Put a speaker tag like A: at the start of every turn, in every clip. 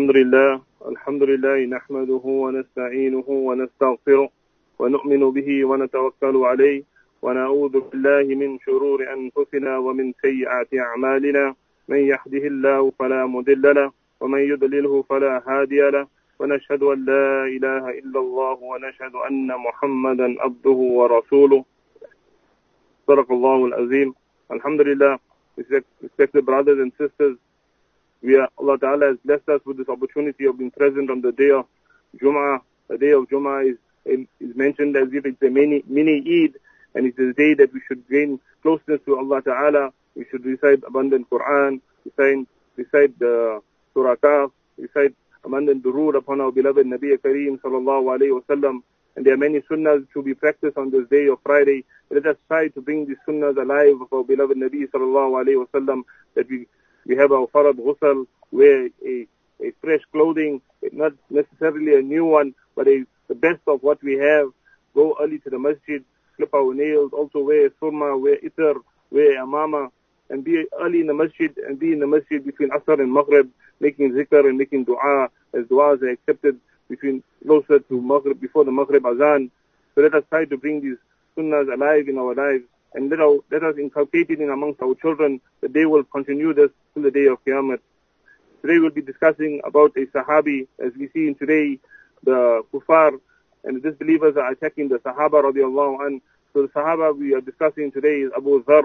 A: الحمد لله نحمده ونستعينه ونستغفره ونؤمن به ونتوكل عليه ونعوذ بالله من شرور أنفسنا ومن سيئات أعمالنا من يهده الله فلا مضل له ومن يضلله فلا هادي له ونشهد أن لا إله إلا الله ونشهد أن محمدا عبده ورسوله صدق الله العظيم. Alhamdulillah, respected brothers and sisters, Allah Ta'ala has blessed us with this opportunity of being present on the day of Jum'ah. The day of Jum'ah is mentioned as if it's a mini Eid, and it's a day that we should gain closeness to Allah Ta'ala. We should recite abundant Quran, recite the Surah Kahf, recite abundant durood upon our beloved Nabi Kareem Sallallahu Alaihi Wasallam. And there are many sunnahs to be practiced on this day of Friday. Let us try to bring these sunnahs alive of our beloved Nabi Sallallahu Alaihi Wasallam, that we have our farad ghusl, wear a fresh clothing, not necessarily a new one, but the best of what we have. Go early to the masjid, clip our nails, also wear surma, wear itar, wear amama, and be early in the masjid, and be in the masjid between Asr and Maghrib, making zikr and making dua, as duas are accepted between closer to Maghrib, before the Maghrib Azan. So let us try to bring these sunnahs alive in our lives, and let us inculcate it in amongst our children, that they will continue this till the day of Qiyamah. Today we'll be discussing about a Sahabi. As we see in today, the kuffar and the disbelievers are attacking the Sahaba radiallahu anhu. So the Sahaba we are discussing today is Abu Dharr.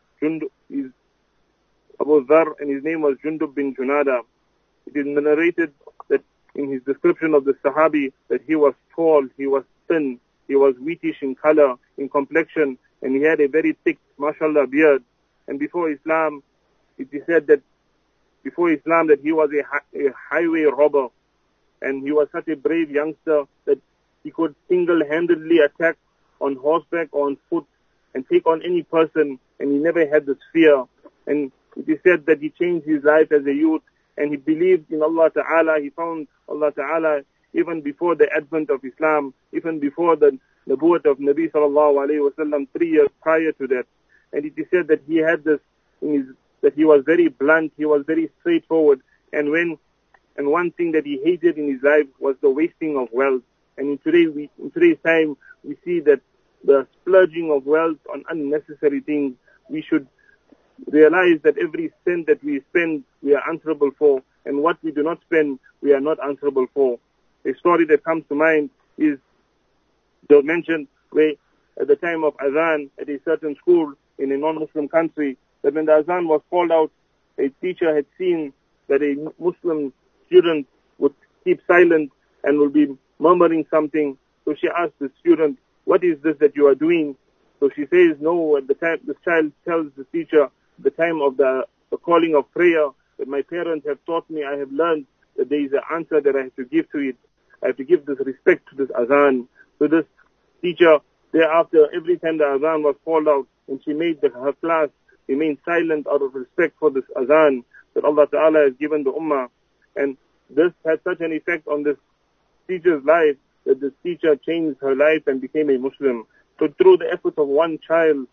A: Abu Dharr, and his name was Jundub bin Junada. It is narrated that in his description of the Sahabi, that he was tall, he was thin, he was wheatish in color, in complexion, and he had a very thick, mashallah, beard. And before Islam, it is said that that he was a highway robber, and he was such a brave youngster that he could single-handedly attack on horseback or on foot and take on any person, and he never had this fear. And it is said that he changed his life as a youth, and he believed in Allah Ta'ala. He found Allah Ta'ala even before the advent of Islam, even before the Nabuwwat of Nabi Sallallahu Alaihi Wasallam, 3 years prior to that. And it is said that he had this that he was very blunt, he was very straightforward, and one thing that he hated in his life was the wasting of wealth. And in today's time, we see that the splurging of wealth on unnecessary things. We should realize that every cent that we spend, we are answerable for, and what we do not spend, we are not answerable for. A story that comes to mind is mentioned where at the time of Azan at a certain school in a non-Muslim country, that when the Azan was called out, a teacher had seen that a Muslim student would keep silent and will be murmuring something. So she asked the student, "What is this that you are doing?" So she says, "No, at the time," this child tells the teacher, the time of the calling of prayer, that my parents have taught me, I have learned that there is an answer that I have to give to it. I have to give this respect to this Azan. So this teacher, thereafter, every time the Azan was called out, and she made her class remain silent out of respect for this Azan that Allah Ta'ala has given the Ummah. And this had such an effect on this teacher's life that this teacher changed her life and became a Muslim. So through the efforts of one child,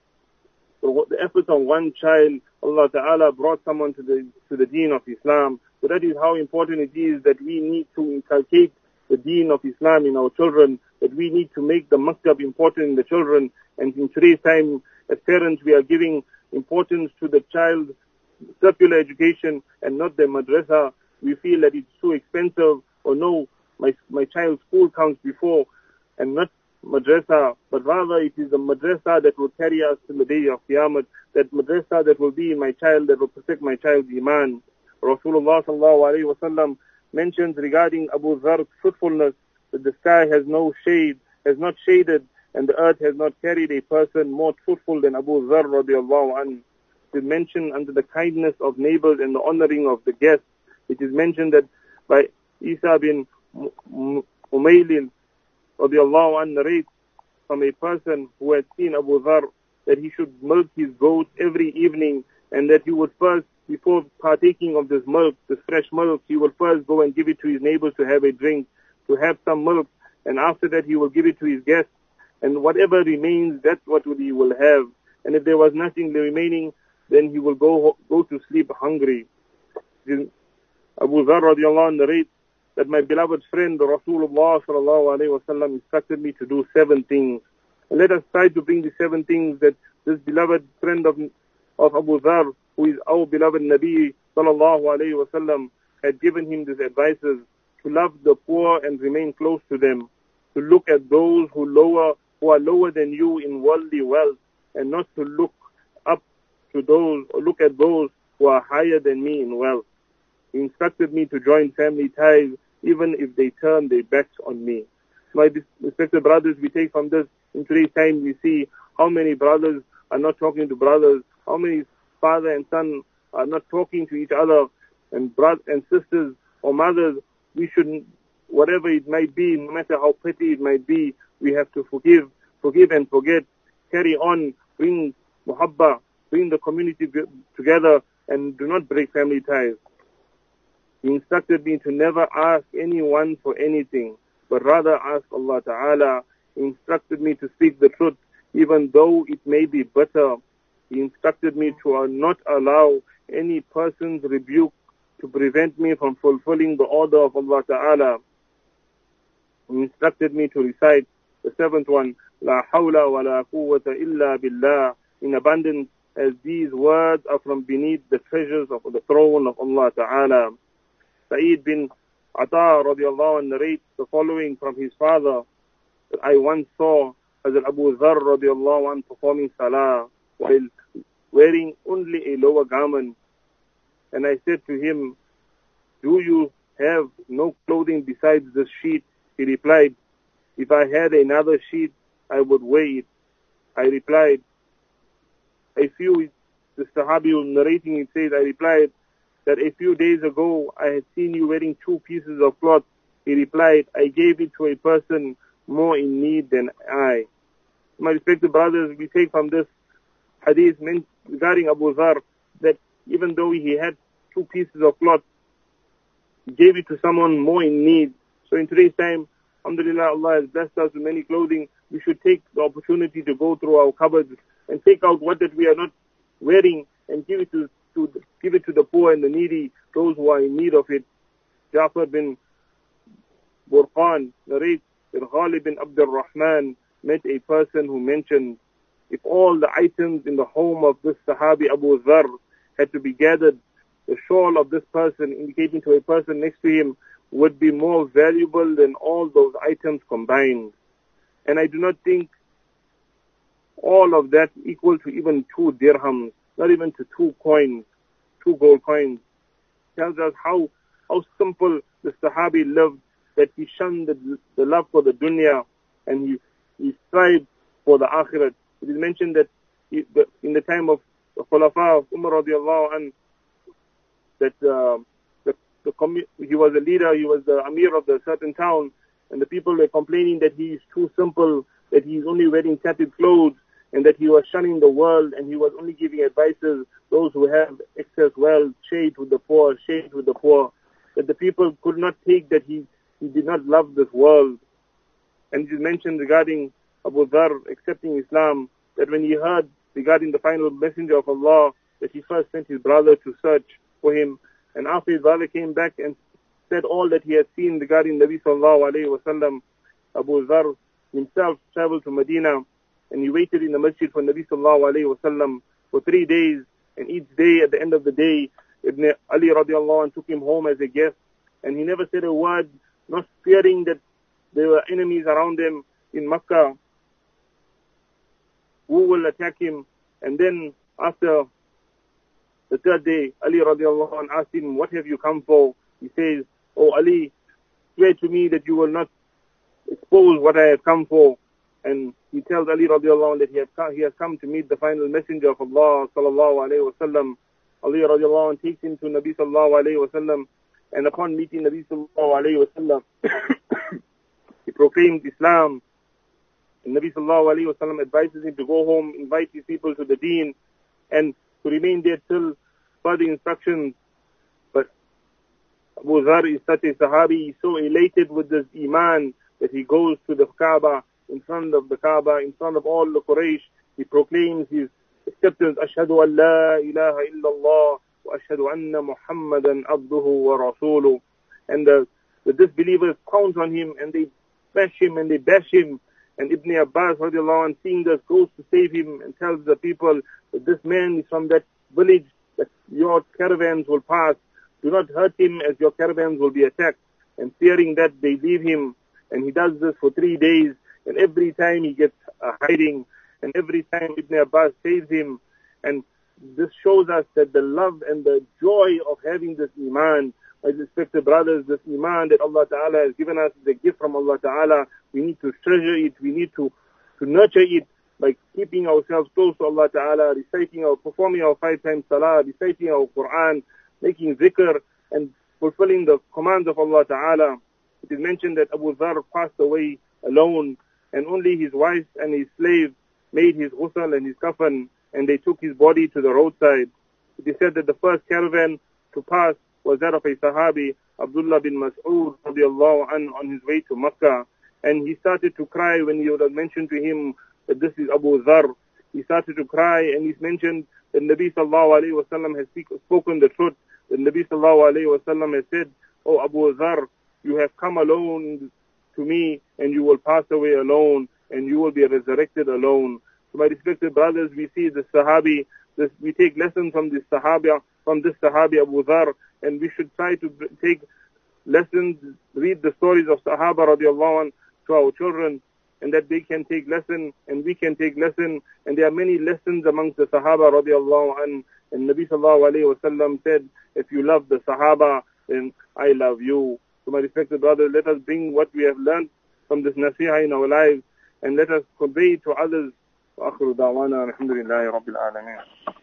A: Allah Ta'ala brought someone to the deen of Islam. So that is how important it is that we need to inculcate the deen of Islam in our children, that we need to make the maktab important in the children. And in today's time, as parents, we are giving importance to the child's secular education and not the madrasa. We feel that it's too expensive, or no, my child's school comes before, and not madrasa, but rather it is the madrasa that will carry us to the day of Qiyamah, that madrasa that will be in my child, that will protect my child's iman. Rasulullah Sallallahu Alaihi Wasallam mentions regarding Abu Dharr's fruitfulness that the sky has not shaded, and the earth has not carried a person more truthful than Abu Dharr radiallahu anhu. It is mentioned under the kindness of neighbors and the honoring of the guests. It is mentioned that by Isa bin Umaylil radiallahu anhu narrates from a person who had seen Abu Dharr that he should milk his goat every evening, and that he would first, before partaking of this milk, this fresh milk, he will first go and give it to his neighbors to have a drink, to have some milk, and after that he will give it to his guests. And whatever remains, that's what he will have. And if there was nothing remaining, then he will go to sleep hungry. Abu Dharr radiallahu anh narrates that my beloved friend Rasulullah sallallahu alayhi wasallam instructed me to do 7 things. And let us try to bring the 7 things that this beloved friend of Abu Dharr, who is our beloved Nabi sallallahu alayhi wasallam, had given him these advices: to love the poor and remain close to them, to look at those who are lower than you in worldly wealth, and not to look up to those or look at those who are higher than me in wealth. He instructed me to join family ties even if they turn their backs on me. My respected brothers, we take from this, in today's time we see how many brothers are not talking to brothers, how many father and son are not talking to each other, and brothers and sisters or mothers, we shouldn't, whatever it might be, no matter how petty it might be, we have to forgive and forget, carry on, bring muhabba, bring the community together, and do not break family ties. He instructed me to never ask anyone for anything, but rather ask Allah Ta'ala. He instructed me to speak the truth, even though it may be bitter. He instructed me to not allow any person's rebuke to prevent me from fulfilling the order of Allah Ta'ala. He instructed me to recite the 7th one, La hawla wa la quwwata illa billah, in abundance, as these words are from beneath the treasures of the throne of Allah Ta'ala. Sa'id bin Ata radiallahu anh narrates the following from his father: that I once saw Hazrat Abu Dharr radiallahu anh performing salah while wearing only a lower garment. And I said to him, do you have no clothing besides this sheet? He replied, if I had another sheet, I would wear it. I replied, the Sahabi was narrating, it says, I replied that a few days ago I had seen you wearing 2 pieces of cloth. He replied, I gave it to a person more in need than I. My respected brothers, we take from this hadith regarding Abu Dharr that even though he had 2 pieces of cloth, he gave it to someone more in need. So in today's time, alhamdulillah, Allah has blessed us with many clothing. We should take the opportunity to go through our cupboards and take out what that we are not wearing and give it to the poor and the needy, those who are in need of it. Ja'far bin Burqan narrates that Ghalib bin Abdul Rahman met a person who mentioned, if all the items in the home of this Sahabi Abu Dharr had to be gathered, the shawl of this person, indicating to a person next to him, would be more valuable than all those items combined. And I do not think all of that equal to even 2 dirhams, not even to 2 coins, 2 gold coins. Tells us how simple the Sahabi lived, that he shunned the love for the dunya and he strived for the akhirat. It is mentioned that in the time of the Khulafa of Umar radiallahu anh, that he was a leader, he was the Amir of the certain town, and the people were complaining that he is too simple, that he is only wearing tattered clothes, and that he was shunning the world, and he was only giving advices, those who have excess wealth, share it with the poor, share it with the poor. That the people could not take that he did not love this world. And it is mentioned regarding Abu Dharr accepting Islam, that when he heard regarding the final messenger of Allah, that he first sent his brother to search for him, and after his brother came back and said all that he had seen regarding Nabi sallallahu alayhi wasallam, Abu Dharr himself traveled to Medina, and he waited in the masjid for Nabi sallallahu alayhi wasallam for 3 days, and each day, at the end of the day, Ibn Ali radiallahu anh took him home as a guest, and he never said a word, not fearing that there were enemies around him in Makkah who will attack him. And then after the 3rd day, Ali radiallahu anh asked him, what have you come for? He says, oh Ali, swear to me that you will not expose what I have come for. And he tells Ali radiallahu anh that he has come to meet the final messenger of Allah sallallahu alayhi wa sallam. Ali radiallahu anh takes him to Nabi sallallahu alayhi wa sallam, and upon meeting Nabi sallallahu alayhi wa sallam, he proclaimed Islam. And Nabi sallallahu alayhi wa sallam advises him to go home, invite his people to the deen, and to remain there till further instructions. But Abu Dharr is such a Sahabi, he's so elated with this Iman that he goes to the Kaaba, in front of the Kaaba, in front of all the Quraysh. He proclaims his acceptance, Ashhadu an la ilaha illallah وَأَشْهَدُ أَنَّ مُحَمَّدًا عَبْدُهُ وَرَسُولُهُ. And the disbelievers pounce on him and they bash him and they bash him. And Ibn Abbas radiallahu anh, seeing this, goes to save him and tells the people that this man is from that village that your caravans will pass. Do not hurt him as your caravans will be attacked. And fearing that, they leave him. And he does this for 3 days. And every time he gets hiding. And every time Ibn Abbas saves him. And this shows us that the love and the joy of having this iman, my respected brothers, this iman that Allah Ta'ala has given us, the gift from Allah Ta'ala, we need to treasure it, we need to nurture it by keeping ourselves close to Allah Ta'ala, performing our 5 times salah, reciting our Quran, making zikr, and fulfilling the commands of Allah Ta'ala. It is mentioned that Abu Dharr passed away alone, and only his wife and his slave made his ghusl and his kafan, and they took his body to the roadside. It is said that the first caravan to pass was that of a Sahabi, Abdullah bin Mas'ud radiallahu anhu, on his way to Makkah. And he started to cry when you had mentioned to him that this is Abu Dharr. He started to cry, and he's mentioned that Nabi sallallahu alayhi wa sallam has spoken the truth. That Nabi sallallahu alayhi wa sallam has said, "Oh Abu Dharr, you have come alone to me, and you will pass away alone, and you will be resurrected alone." So my respected brothers, we see the Sahabi, we take lessons from this Sahabi Abu Dharr, and we should try to take lessons, read the stories of Sahaba radiallahu anh to our children, and that they can take lesson and we can take lesson. And there are many lessons amongst the Sahaba radiallahu anh. And Nabi sallallahu alayhi wa sallam said, if you love the Sahaba, then I love you. So my respected brothers, let us bring what we have learned from this nasiha in our lives, and let us convey it to others. وآخر دعوانا الحمد لله رب العالمين.